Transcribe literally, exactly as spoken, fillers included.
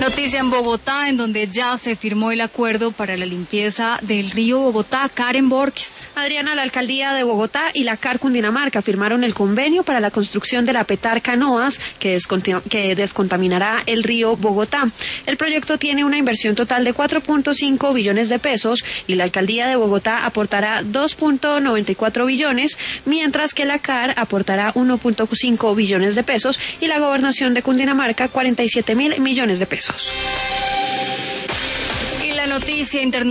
Noticia en Bogotá, en donde ya se firmó el acuerdo para la limpieza del río Bogotá. Karen Borges. Adriana, la alcaldía de Bogotá y la C A R Cundinamarca firmaron el convenio para la construcción de la Petar Canoas, que, que descontaminará el río Bogotá. El proyecto tiene una inversión total de cuatro punto cinco billones de pesos y la alcaldía de Bogotá aportará dos punto noventa y cuatro billones, mientras que la C A R aportará uno punto cinco billones de pesos y la gobernación de Cundinamarca cuarenta y siete mil millones de pesos. Y la noticia internacional.